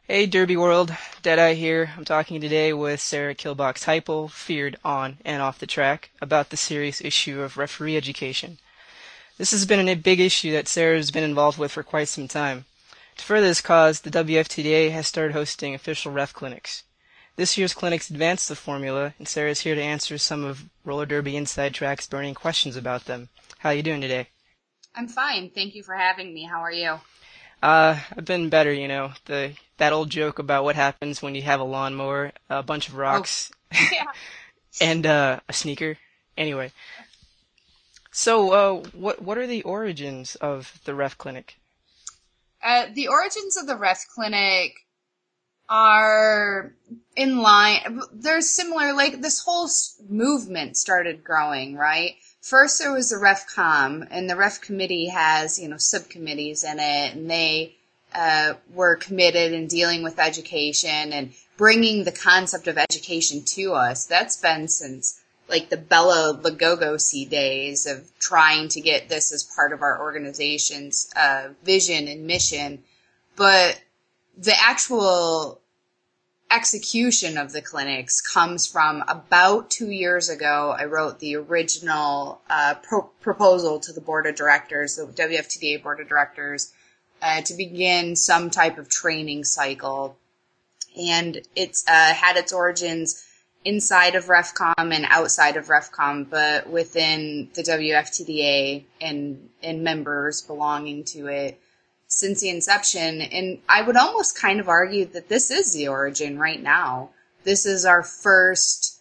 Hey Derby World, Deadeye here. I'm talking today with Sarah Kilbox Heupel, feared on and off the track, about the serious issue of referee education. This has been a big issue that Sarah's been involved with for quite some time. To further this cause, the WFTDA has started hosting official ref clinics. This year's clinics advanced the formula, and Sarah's here to answer some of Roller Derby Inside Track's burning questions about them. How you doing today? I'm fine. Thank you for having me. How are you? I've been better, that old joke about what happens when you have a lawnmower, a bunch of Oh, rocks, yeah. and a sneaker. Anyway, so what are the origins of the Ref Clinic? The origins of the Ref Clinic are in line. They're similar. Like this whole movement started growing, right? First, there was the RefCom, and the Ref Committee has, subcommittees in it, and they were committed in dealing with education and bringing the concept of education to us. That's been since like the Bella Lugosi days of trying to get this as part of our organization's vision and mission. But the actual execution of the clinics comes from about 2 years ago. I wrote the original proposal to the board of directors, the WFTDA board of directors, to begin some type of training cycle. And it's had its origins inside of RefCom and outside of RefCom, but within the WFTDA and members belonging to it since the inception. And I would almost kind of argue that this is the origin right now. This is our first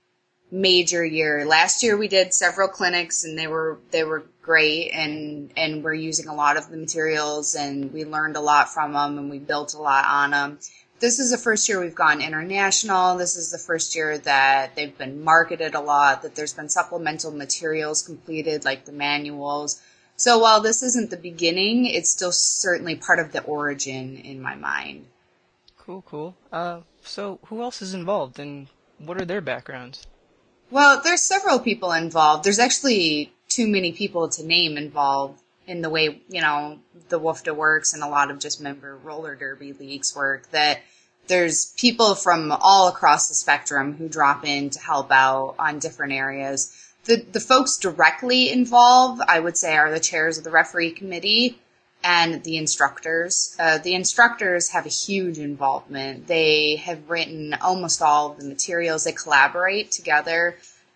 major year. Last year we did several clinics and they were great, and we're using a lot of the materials and we learned a lot from them and we built a lot on them. This is the first year we've gone international. This is the first year that they've been marketed a lot, that there's been supplemental materials completed like the manuals. So while this isn't the beginning, it's still certainly part of the origin in my mind. Cool, cool. So who else is involved and what are their backgrounds? Well, there's several people involved. There's actually too many people to name involved in the way, the WFDA works and a lot of just member roller derby leagues work, that there's people from all across the spectrum who drop in to help out on different areas. The folks directly involved, I would say, are the chairs of the referee committee and the instructors. The instructors have a huge involvement. They have written almost all of the materials. They collaborate together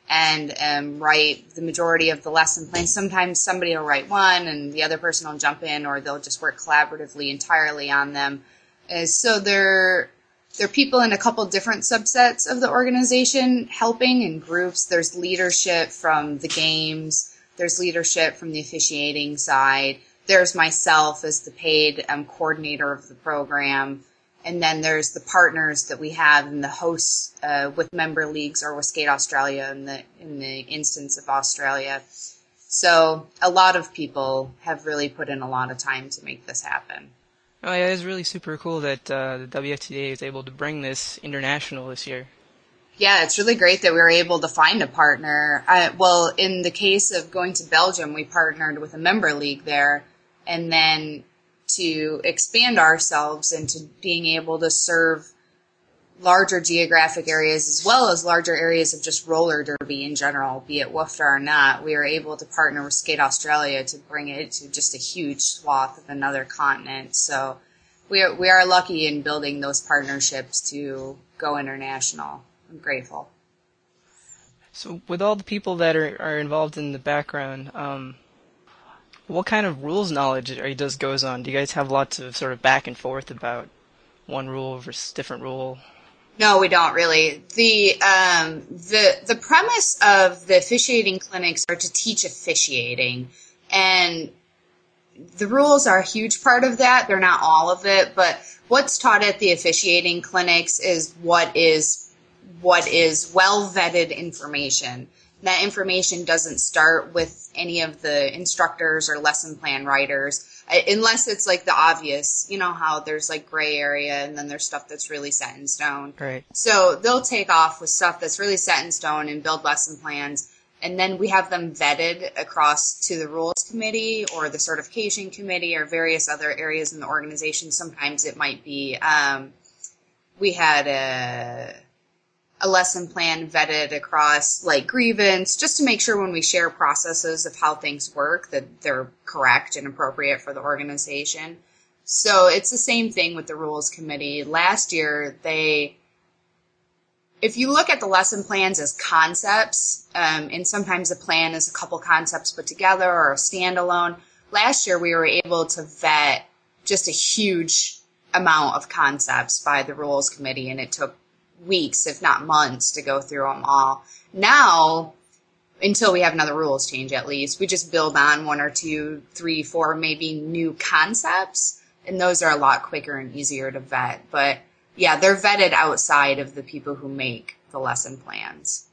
and write the majority of the lesson plans. Sometimes somebody will write one and the other person will jump in, or they'll just work collaboratively entirely on them. So they're people in a couple different subsets of the organization helping in groups. There's leadership from the games. There's leadership from the officiating side. There's myself as the paid coordinator of the program. And then there's the partners that we have and the hosts with member leagues or with Skate Australia in the instance of Australia. So a lot of people have really put in a lot of time to make this happen. Oh yeah, it's really super cool that the WFTDA is able to bring this international this year. Yeah, it's really great that we were able to find a partner. Well, in the case of going to Belgium, we partnered with a member league there, and then to expand ourselves into being able to serve larger geographic areas as well as larger areas of just roller derby in general, be it WFDA or not, we were able to partner with Skate Australia to bring it to just a huge swath of another continent. So we are lucky in building those partnerships to go international. I'm grateful. So with all the people that are involved in the background, what kind of rules knowledge goes on? Do you guys have lots of sort of back and forth about one rule versus different rule? No, we don't really. The premise of the officiating clinics are to teach officiating, and the rules are a huge part of that. They're not all of it, but what's taught at the officiating clinics is what is well vetted information. That information doesn't start with any of the instructors or lesson plan writers, unless it's like the obvious, how there's like gray area and then there's stuff that's really set in stone. Right. So they'll take off with stuff that's really set in stone and build lesson plans. and then we have them vetted across to the rules committee or the certification committee or various other areas in the organization. Sometimes it might be, we had a lesson plan vetted across like grievance, just to make sure when we share processes of how things work that they're correct and appropriate for the organization. So it's the same thing with the rules committee. Last year, if you look at the lesson plans as concepts, and sometimes a plan is a couple concepts put together or a standalone, last year we were able to vet just a huge amount of concepts by the rules committee, and it took weeks, if not months, to go through them all. Now, until we have another rules change at least, we just build on 1 or 2, 3, 4, maybe new concepts, and those are a lot quicker and easier to vet. But yeah, they're vetted outside of the people who make the lesson plans.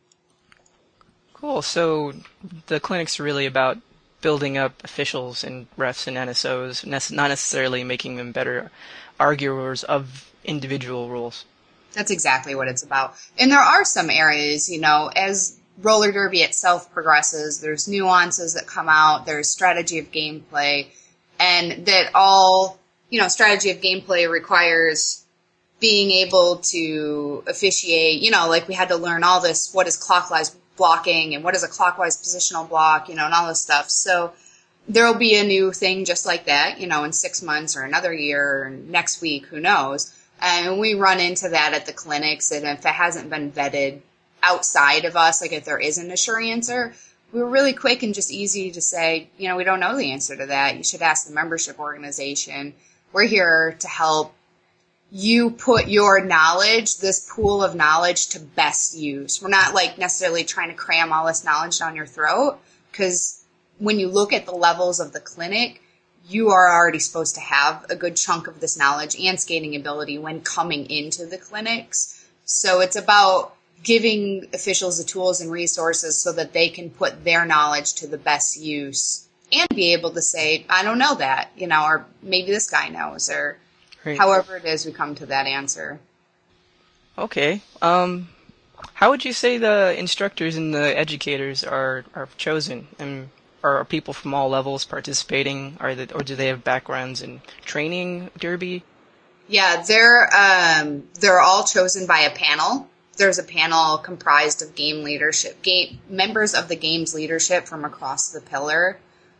Cool. So the clinic's really about building up officials and refs and NSOs, not necessarily making them better arguers of individual rules. That's exactly what it's about. And there are some areas, as roller derby itself progresses, there's nuances that come out, there's strategy of gameplay, and that all, strategy of gameplay requires being able to officiate, like we had to learn all this, what is clockwise blocking and what is a clockwise positional block, and all this stuff. So there'll be a new thing just like that, in 6 months or another year or next week, who knows. And we run into that at the clinics, and if it hasn't been vetted outside of us, like if there isn't a sure answer, we're really quick and just easy to say, we don't know the answer to that. You should ask the membership organization. We're here to help you put your knowledge, this pool of knowledge, to best use. We're not like necessarily trying to cram all this knowledge down your throat, because when you look at the levels of the clinic, you are already supposed to have a good chunk of this knowledge and skating ability when coming into the clinics. So it's about giving officials the tools and resources so that they can put their knowledge to the best use and be able to say, I don't know that, or maybe this guy knows, or Right. however it is we come to that answer. Okay. How would you say the instructors and the educators are chosen? And are people from all levels participating? Or do they have backgrounds in training derby? Yeah, they're all chosen by a panel. There's a panel comprised of members of the game's leadership from across the pillar.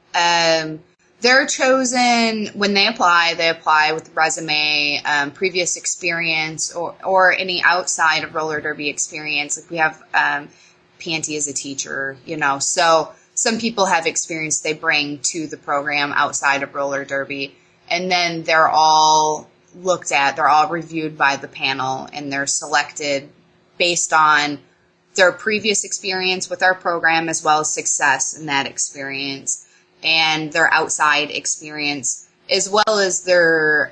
They're chosen when they apply with resume, previous experience, or any outside of roller derby experience. Like we have Panty as a teacher, so some people have experience they bring to the program outside of roller derby, and then they're all reviewed by the panel, and they're selected based on their previous experience with our program as well as success in that experience, and their outside experience, as well as their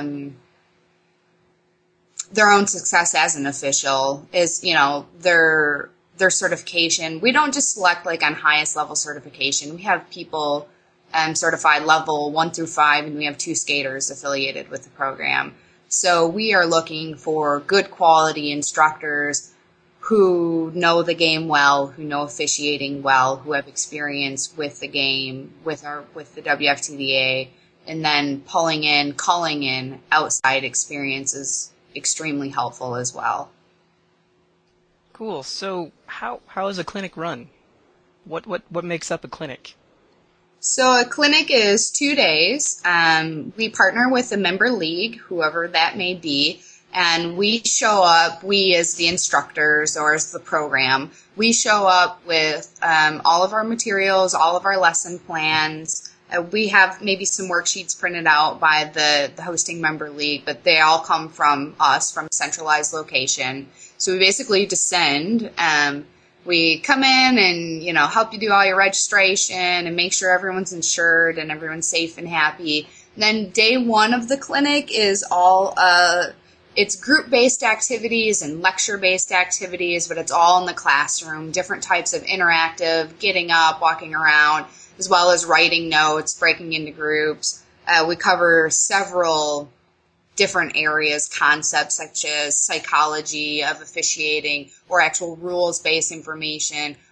own success as an official, is, their certification. We don't just select like on highest level certification. We have people certified level 1 through 5, and we have 2 skaters affiliated with the program. So we are looking for good quality instructors who know the game well, who know officiating well, who have experience with the game, with the WFTDA, and then calling in outside experience is extremely helpful as well. Cool. So how is a clinic run? What makes up a clinic? So a clinic is 2 days. We partner with a member league, whoever that may be, and we show up, we as the instructors or as the program, we show up with all of our materials, all of our lesson plans. We have maybe some worksheets printed out by the hosting member league, but they all come from us, from a centralized location. So we basically descend. We come in and, help you do all your registration and make sure everyone's insured and everyone's safe and happy. And then day 1 of the clinic is all, it's group-based activities and lecture-based activities, but it's all in the classroom, different types of interactive, getting up, walking around, as well as writing notes, breaking into groups. We cover several different areas, concepts such as psychology of officiating or actual rules-based information,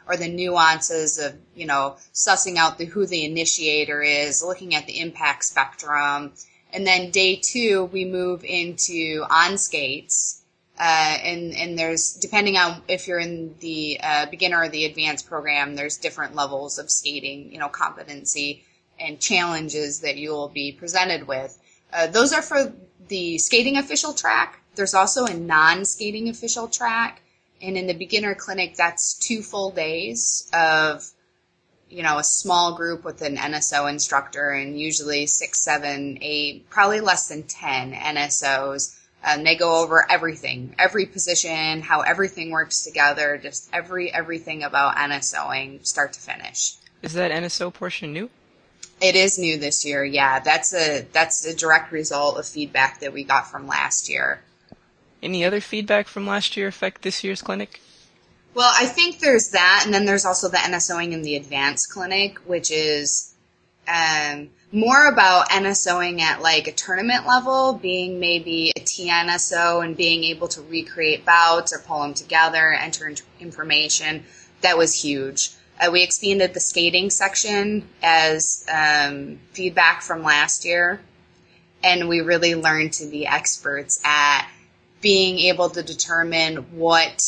or the nuances of, sussing out who the initiator is, looking at the impact spectrum. And then day 2, we move into on skates. And there's, depending on if you're in the beginner or the advanced program, there's different levels of skating, competency and challenges that you'll be presented with. Those are for the skating official track. There's also a non-skating official track. And in the beginner clinic, that's 2 full days of, a small group with an NSO instructor, and usually 6, 7, 8, probably less than 10 NSOs. They go over everything, every position, how everything works together, just everything about NSOing, start to finish. Is that NSO portion new? It is new this year, yeah. That's a direct result of feedback that we got from last year. Any other feedback from last year affect this year's clinic? Well, I think there's that, and then there's also the NSOing in the advanced clinic, which is more about NSOing at like a tournament level, being maybe a TNSO and being able to recreate bouts or pull them together, enter information. That was huge. We expanded the skating section as feedback from last year, and we really learned to be experts at being able to determine what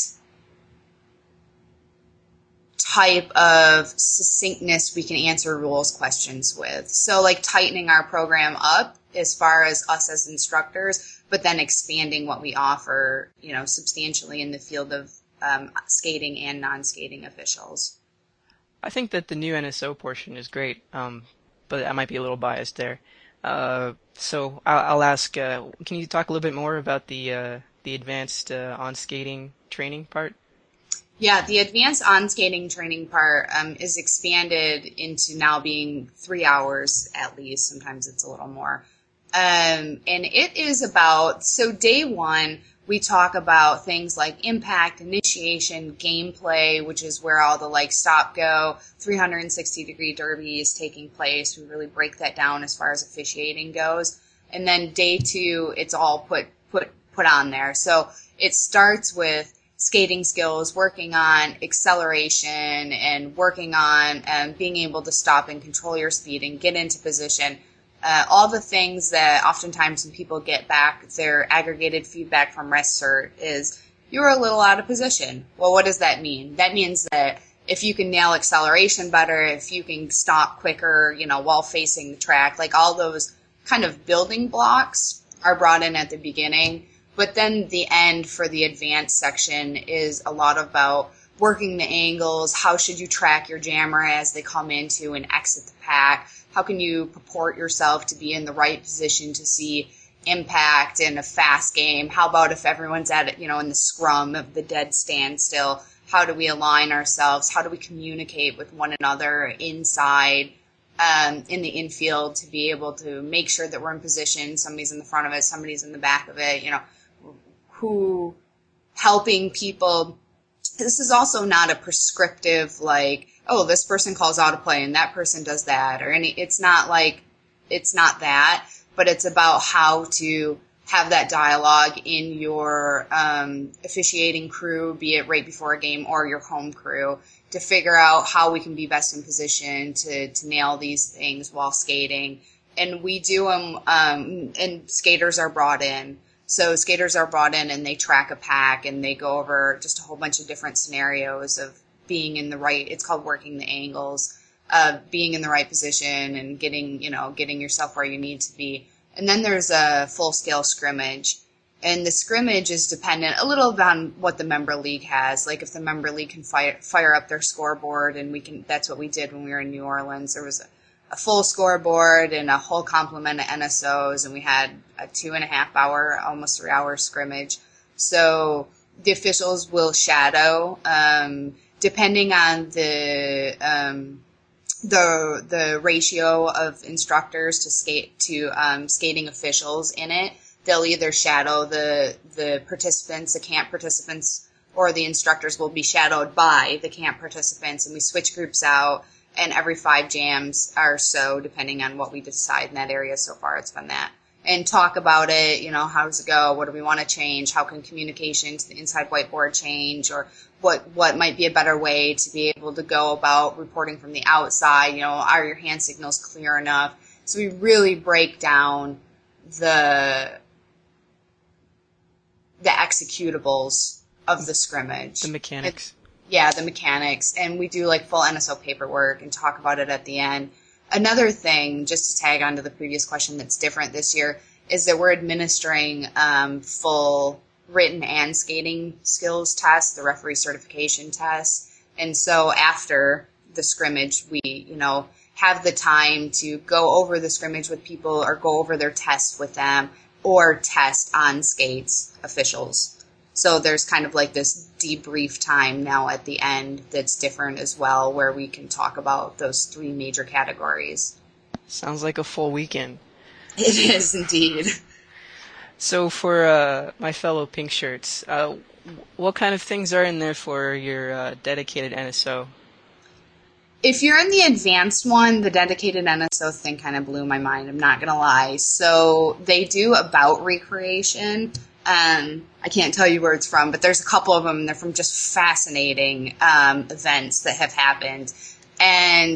type of succinctness we can answer rules questions with. So like tightening our program up as far as us as instructors, but then expanding what we offer, substantially in the field of skating and non-skating officials. I think that the new NSO portion is great, but I might be a little biased there. So I'll ask, can you talk a little bit more about the advanced on skating training part? Yeah, the advanced on skating training part is expanded into now being 3 hours at least. Sometimes it's a little more. And it is about, so day 1, we talk about things like impact, initiation, gameplay, which is where all the stop go, 360-degree derby is taking place. We really break that down as far as officiating goes. And then day 2, it's all put on there. So it starts with skating skills, working on acceleration and working on being able to stop and control your speed and get into position. All the things that oftentimes when people get back their aggregated feedback from RESCERT is, you're a little out of position. Well, what does that mean? That means that if you can nail acceleration better, if you can stop quicker, while facing the track, all those kind of building blocks are brought in at the beginning. But then the end for the advanced section is a lot about working the angles. How should you track your jammer as they come into and exit the pack? How can you purport yourself to be in the right position to see impact in a fast game? How about if everyone's at it, in the scrum of the dead standstill? How do we align ourselves? How do we communicate with one another inside, in the infield to be able to make sure that we're in position? Somebody's in the front of it, somebody's in the back of it, who helping people. This is also not a prescriptive, this person calls out a play and that person does that, or it's not that, but it's about how to have that dialogue in your officiating crew, be it right before a game or your home crew, to figure out how we can be best in position to nail these things while skating. And we do them, and skaters are brought in. So skaters are brought in and they track a pack and they go over just a whole bunch of different scenarios of being in the right, it's called working the angles, being in the right position and getting yourself where you need to be. And then there's a full-scale scrimmage. And the scrimmage is dependent a little on what the member league has. If the member league can fire up their scoreboard, and that's what we did when we were in New Orleans. There was a full scoreboard and a whole complement of NSOs, and we had a 2.5 hour, almost 3 hour scrimmage. So the officials will shadow, depending on the ratio of instructors to skating officials in it. They'll either shadow the participants, the camp participants, or the instructors will be shadowed by the camp participants, and we switch groups out. And every 5 jams or so, depending on what we decide in that area. So far, it's been that. and talk about it. You know, how does it go? What do we want to change? How can communication to the inside whiteboard change? Or what might be a better way to be able to go about reporting from the outside? You know, are your hand signals clear enough? So we really break down the executables of the scrimmage. The mechanics. The mechanics. And we do like full NSO paperwork and talk about it at the end. Another thing, just to tag on to the previous question that's different this year, is that we're administering full written and skating skills tests, the referee certification tests. And so after the scrimmage, we, you know, have the time to go over the scrimmage with people or go over their tests with them or test on skates officials. So there's kind of like this debrief time now at the end that's different as well, where we can talk about those three major categories. Sounds like a full weekend. It is indeed. So for my fellow pink shirts, what kind of things are in there for your dedicated NSO? If you're in the advanced one, the dedicated NSO thing kind of blew my mind, I'm not going to lie. So they do about recreation. I can't tell you where it's from, but there's a couple of them, and they're from just fascinating events that have happened. And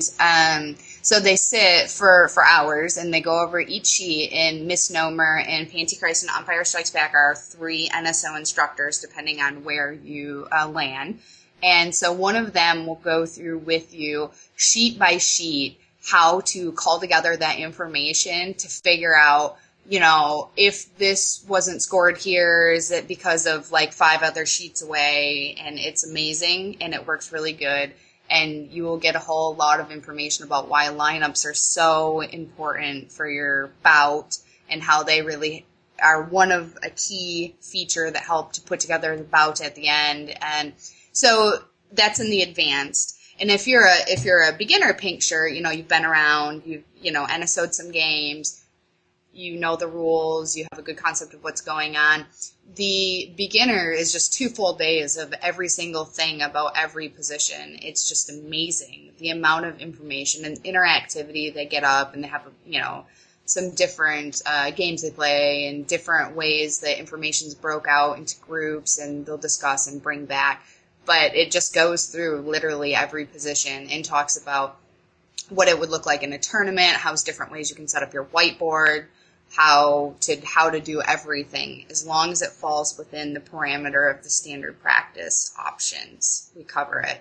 so they sit for hours, and they go over each sheet, and Misnomer and Panty Christ and Umpire Strikes Back are 3 NSO instructors, depending on where you land. And so one of them will go through with you, sheet by sheet, how to call together that information to figure out, you know, if this wasn't scored here, is it because of like 5 other sheets away? And it's amazing, and it works really good. And you will get a whole lot of information about why lineups are so important for your bout and how they really are one of a key feature that help to put together the bout at the end. And so that's in the advanced. And if you're a beginner pink shirt, you know, you've been around, you've, you know, NSO'd some games, you know the rules, you have a good concept of what's going on. The beginner is just 2 full days of every single thing about every position. It's just amazing, the amount of information and interactivity they get up, and they have, you know, some different games they play and different ways that information's broke out into groups, and they'll discuss and bring back. But it just goes through literally every position and talks about what it would look like in a tournament, how's different ways you can set up your whiteboard, how to do everything, as long as it falls within the parameter of the standard practice options. We cover it.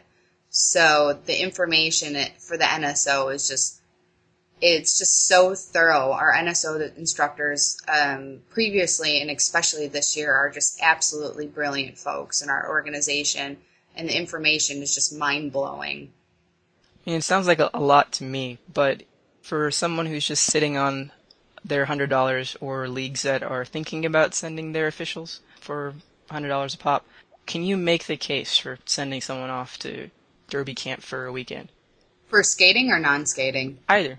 So the information for the NSO is just, it's just so thorough. Our NSO instructors previously and especially this year are just absolutely brilliant folks in our organization, and the information is just mind-blowing. I mean, it sounds like a lot to me, but for someone who's just sitting on their $100 or leagues that are thinking about sending their officials for $100 a pop, can you make the case for sending someone off to Derby camp for a weekend? For skating or non-skating? Either.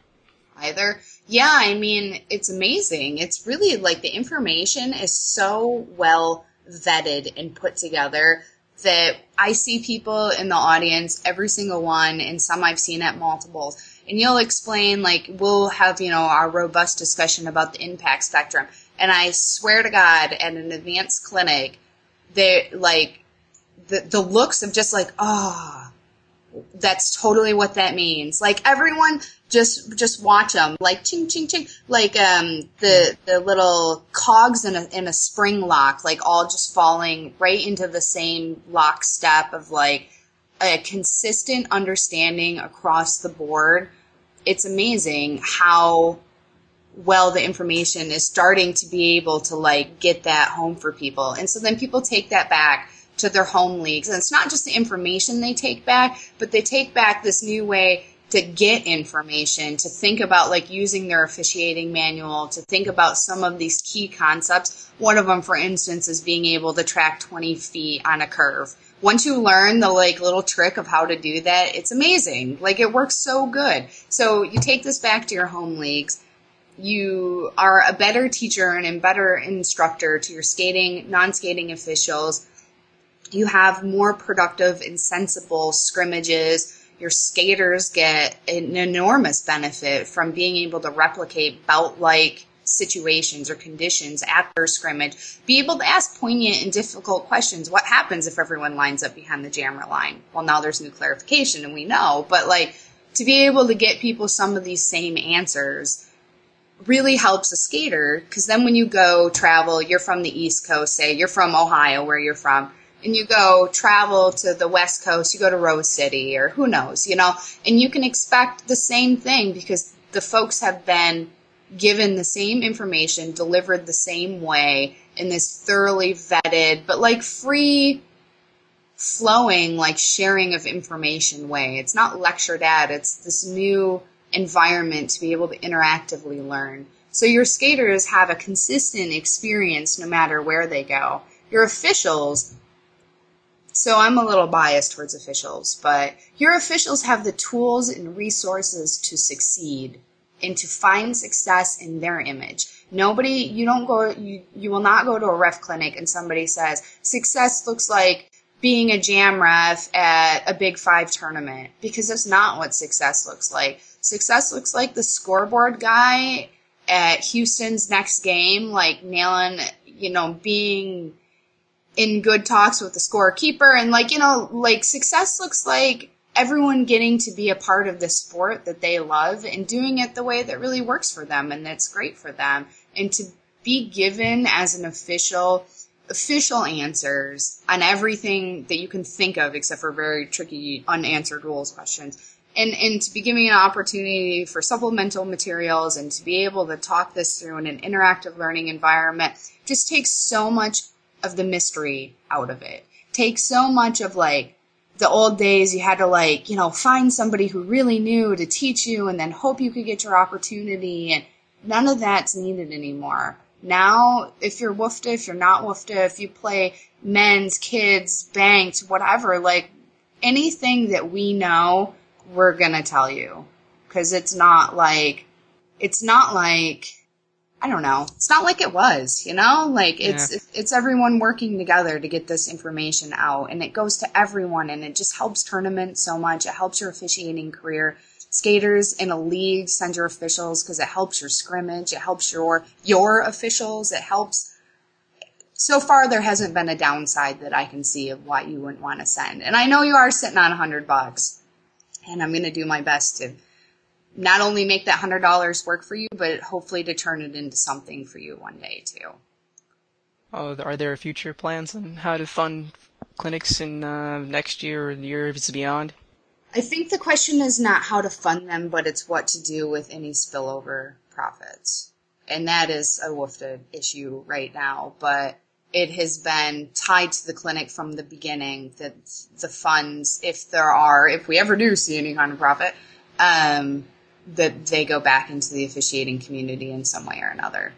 Yeah, I mean, it's amazing. It's really like the information is so well vetted and put together that I see people in the audience, every single one, and some I've seen at multiples. And you'll explain, like, we'll have, you know, our robust discussion about the impact spectrum. And I swear to God, at an advanced clinic, they like the looks of just like, oh, that's totally what that means. Like, everyone just watch them, like ching ching ching, like the little cogs in a spring lock, like all just falling right into the same lockstep of like a consistent understanding across the board. It's amazing how well the information is starting to be able to like get that home for people. And so then people take that back to their home leagues. And it's not just the information they take back, but they take back this new way to get information, to think about like using their officiating manual, to think about some of these key concepts. One of them, for instance, is being able to track 20 feet on a curve. Once you learn the like little trick of how to do that, it's amazing. Like, it works so good. So you take this back to your home leagues. You are a better teacher and a better instructor to your skating, non-skating officials. You have more productive and sensible scrimmages. Your skaters get an enormous benefit from being able to replicate bout-like situations or conditions at their scrimmage, be able to ask poignant and difficult questions. What happens if everyone lines up behind the jammer line? Well, now there's new clarification and we know, but like to be able to get people some of these same answers really helps a skater, because then when you go travel, you're from the East Coast, say you're from Ohio where you're from, and you go travel to the West Coast, you go to Rose City or who knows, and you can expect the same thing because the folks have been given the same information, delivered the same way in this thoroughly vetted, but like free flowing, like sharing of information way. It's not lectured at, it's this new environment to be able to interactively learn. So your skaters have a consistent experience no matter where they go. Your officials, so I'm a little biased towards officials, but your officials have the tools and resources to succeed and to find success in their image. You will not go to a ref clinic and somebody says, success looks like being a jam ref at a Big Five tournament, because that's not what success looks like. Success looks like the scoreboard guy at Houston's next game, like nailing, being in good talks with the scorekeeper. And like success looks like everyone getting to be a part of the sport that they love and doing it the way that really works for them and that's great for them. And to be given as an official answers on everything that you can think of except for very tricky unanswered rules questions. And to be given an opportunity for supplemental materials and to be able to talk this through in an interactive learning environment just takes so much of the mystery out of it. Takes so much of like the old days you had to find somebody who really knew to teach you and then hope you could get your opportunity, and none of that's needed anymore. Now, if you're WFTA, if you're not WFTA, if you play men's, kids, banked, whatever, like anything that we know, we're going to tell you. Because it's not like, I don't know, it's not like it was, Like it's everyone working together to get this information out, and it goes to everyone, and it just helps tournaments so much. It helps your officiating career. Skaters in a league send your officials because it helps your scrimmage. It helps your officials. It helps. So far, there hasn't been a downside that I can see of why you wouldn't want to send. And I know you are sitting on $100, and I'm going to do my best to not only make that $100 work for you, but hopefully to turn it into something for you one day too. Oh, are there future plans on how to fund clinics in next year or the years beyond? I think the question is not how to fund them, but it's what to do with any spillover profits. And that is a WFTA issue right now, but it has been tied to the clinic from the beginning that the funds, if we ever do see any kind of profit, that they go back into the officiating community in some way or another.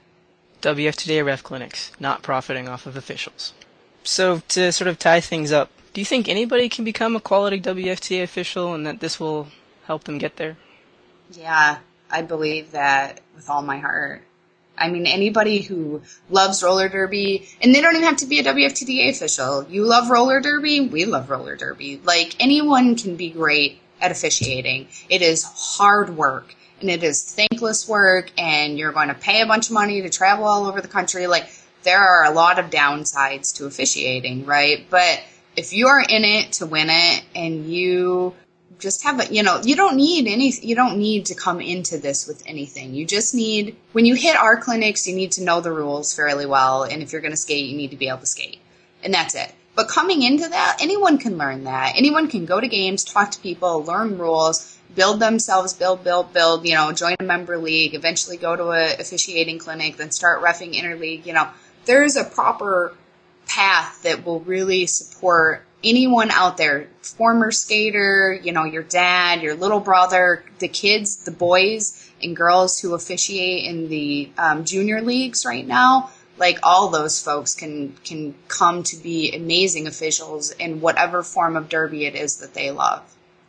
WFTA ref clinics, not profiting off of officials. So to sort of tie things up, do you think anybody can become a quality WFTA official and that this will help them get there? Yeah, I believe that with all my heart. I mean, anybody who loves roller derby, and they don't even have to be a WFTDA official. You love roller derby, we love roller derby. Like, anyone can be great at officiating. It is hard work, and it is thankless work, and you're going to pay a bunch of money to travel all over the country. Like, there are a lot of downsides to officiating, right? But if you're in it to win it, and you just have you don't need to come into this with anything. You just need, when you hit our clinics, you need to know the rules fairly well. And if you're going to skate, you need to be able to skate. And that's it. But coming into that, anyone can learn that. Anyone can go to games, talk to people, learn rules, build themselves, build, join a member league, eventually go to a officiating clinic, then start reffing interleague. There's a proper path that will really support anyone out there, former skater, your dad, your little brother, the kids, the boys and girls who officiate in the junior leagues right now. Like, all those folks can come to be amazing officials in whatever form of derby it is that they love.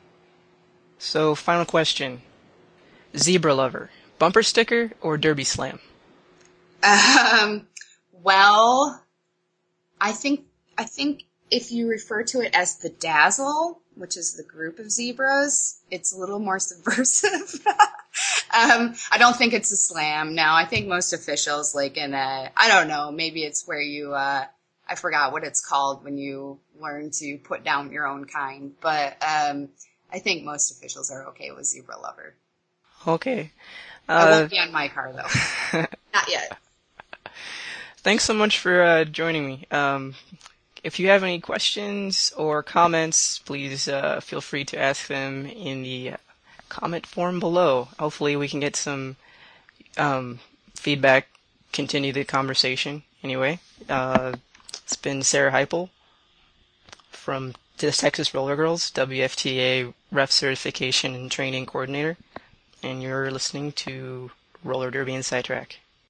So, final question. Zebra lover, bumper sticker or derby slam? Well, I think if you refer to it as the dazzle, which is the group of zebras. It's a little more subversive. I don't think it's a slam. No, I think most officials, like in a, I don't know, maybe it's where you, I forgot what it's called when you learn to put down your own kind. But I think most officials are okay with Zebra Lover. Okay. I won't be on my car, though. Not yet. Thanks so much for joining me. If you have any questions or comments, please feel free to ask them in the comment form below. Hopefully we can get some feedback, continue the conversation. Anyway, it's been Sarah Heipel from the Texas Roller Girls, WFTA Ref Certification and Training Coordinator, and you're listening to Roller Derby Inside Track.